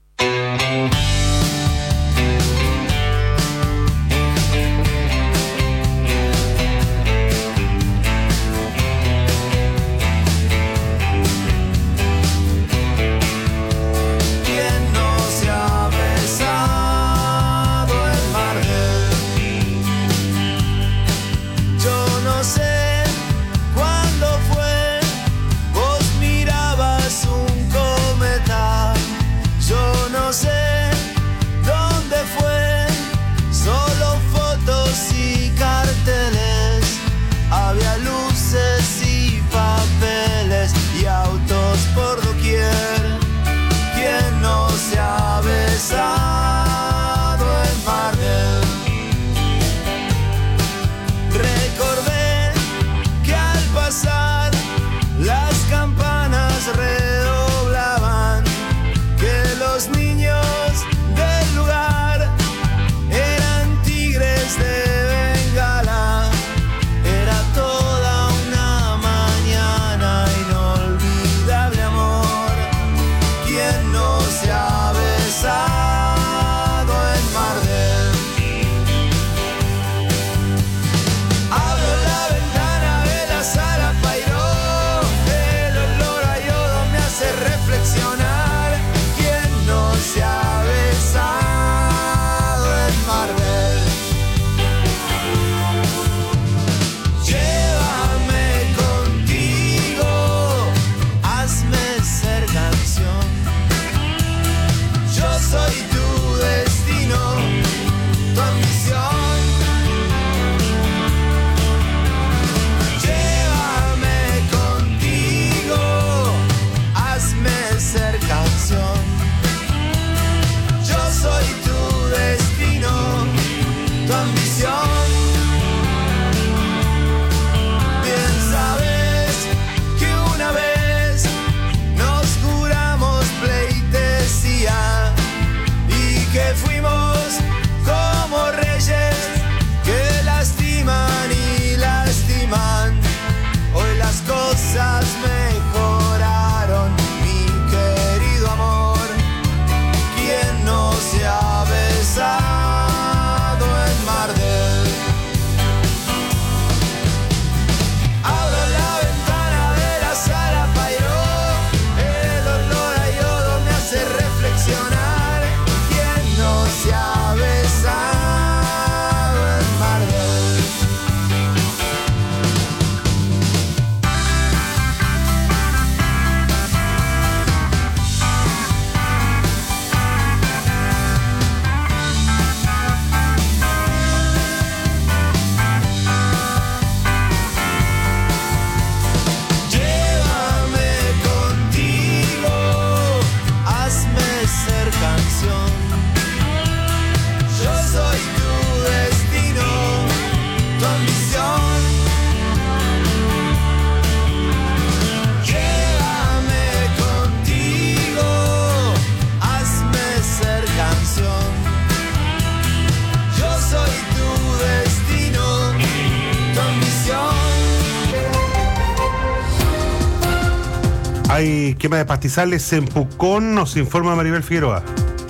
Hay quema de pastizales en Pucón, nos informa Maribel Figueroa.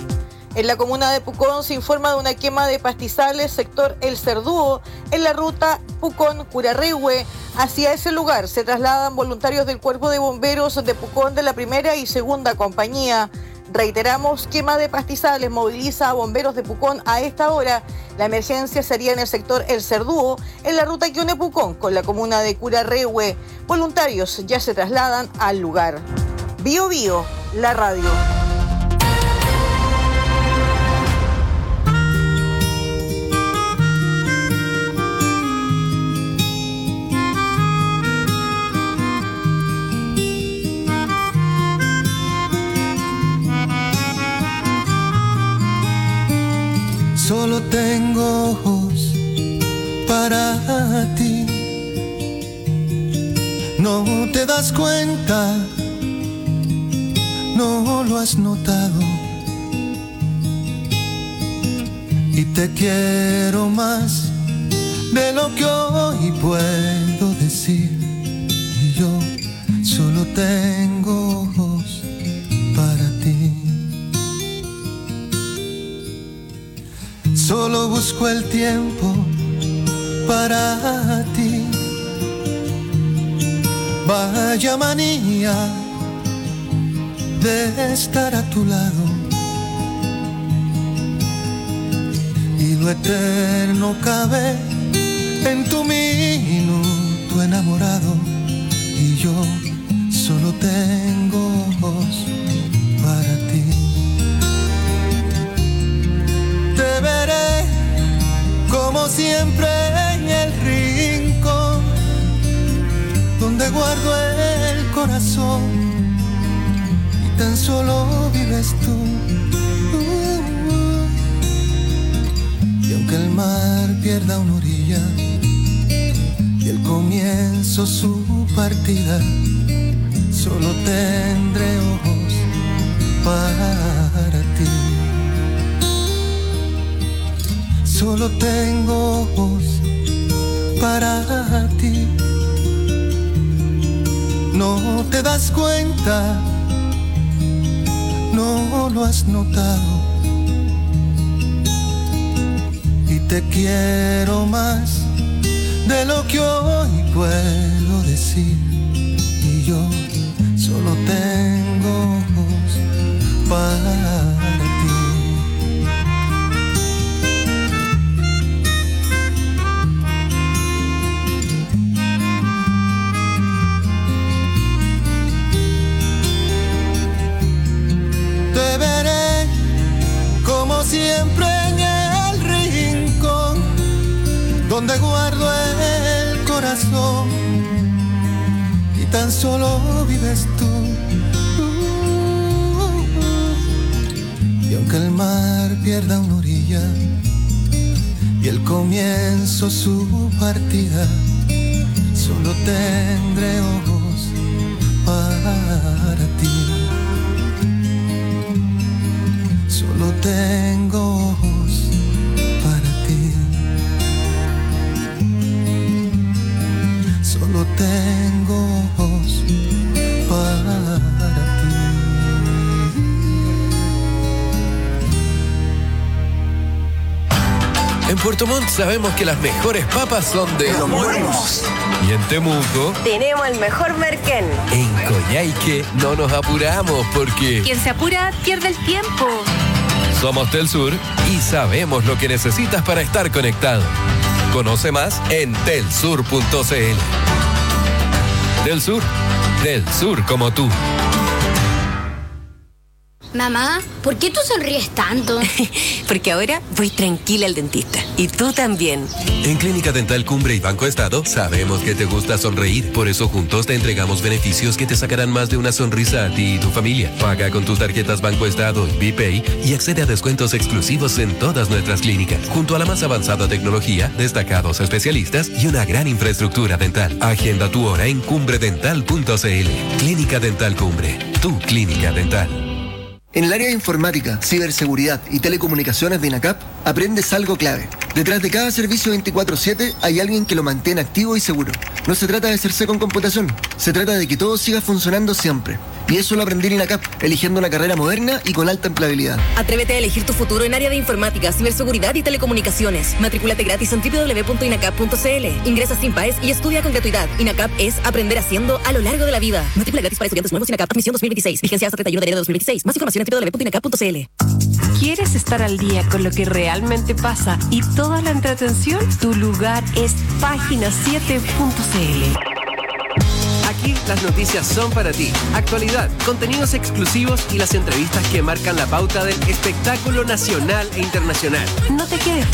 En la comuna de Pucón se informa de una quema de pastizales sector El Cerdúo en la ruta Pucón-Curarrehue. Hacia ese lugar se trasladan voluntarios del Cuerpo de Bomberos de Pucón de la primera y segunda compañía. Reiteramos, quema de pastizales moviliza a bomberos de Pucón a esta hora. La emergencia sería en el sector El Cerdúo, en la ruta Quione-Pucón, con la comuna de Curarrehue. Voluntarios ya se trasladan al lugar. Bio Bio, la radio. tengo ojos para ti. No te das cuenta, no lo has notado. Y te quiero más de lo que hoy puedo decir. Y yo solo tengo ojos para ti. Solo busco el tiempo para ti. Vaya manía de estar a tu lado. Y lo eterno cabe en tu minuto enamorado. Y yo solo tengo ojos para ti. Te veré como siempre en el rincón donde guardo el corazón y tan solo vives tú. Y aunque el mar pierda una orilla y el comienzo su partida, solo tendré ojos para ti. Solo tengo ojos para ti. No te das cuenta, no lo has notado. Y te quiero más de lo que hoy puedo decir. Y yo solo tengo ojos para ti. Te veré como siempre en el rincón donde guardo el corazón y tan solo vives tú. Y aunque el mar pierda una orilla y el comienzo su partida, solo tendré ojos para ti. Solo tengo ojos para ti. Solo tengo ojos para ti. En Puerto Montt sabemos que las mejores papas son de Los Buenos. Y en Temuco Tenemos el mejor merquén. En Coyhaique no nos apuramos porque Quien se apura pierde el tiempo. somos Telsur y sabemos lo que necesitas para estar conectado. Conoce más en telsur punto c l. Telsur, del sur como tú. Mamá, ¿por qué tú sonríes tanto? Porque ahora voy tranquila al dentista. Y tú también. En Clínica Dental Cumbre y Banco Estado sabemos que te gusta sonreír. Por eso juntos te entregamos beneficios que te sacarán más de una sonrisa a ti y tu familia. Paga con tus tarjetas Banco Estado y BPay y accede a descuentos exclusivos en todas nuestras clínicas. Junto a la más avanzada tecnología, destacados especialistas y una gran infraestructura dental. Agenda tu hora en cumbre dental punto c l. Clínica Dental Cumbre, tu clínica dental. En el área de informática, ciberseguridad y telecomunicaciones de INACAP, aprendes algo clave. Detrás de cada servicio veinticuatro siete hay alguien que lo mantiene activo y seguro. No se trata de hacerse con computación, se trata de que todo siga funcionando siempre. Y eso lo aprendí en INACAP, eligiendo una carrera moderna y con alta empleabilidad. Atrévete a elegir tu futuro en área de informática, ciberseguridad y telecomunicaciones. Matrículate gratis en doble u doble u doble u punto inacap punto c l. Ingresa sin paes y estudia con gratuidad. INACAP es aprender haciendo a lo largo de la vida. Matrícula gratis para estudiantes nuevos. INACAP Admisión dos mil veintiséis. Vigencia hasta treinta y uno de enero de dos mil veintiséis. Más información en doble u doble u doble u punto inacap punto c l. ¿Quieres estar al día con lo que realmente pasa y toda la entretención? Tu lugar es página siete punto c l. Aquí las noticias son para ti. Actualidad, contenidos exclusivos y las entrevistas que marcan la pauta del espectáculo nacional e internacional. No te quedes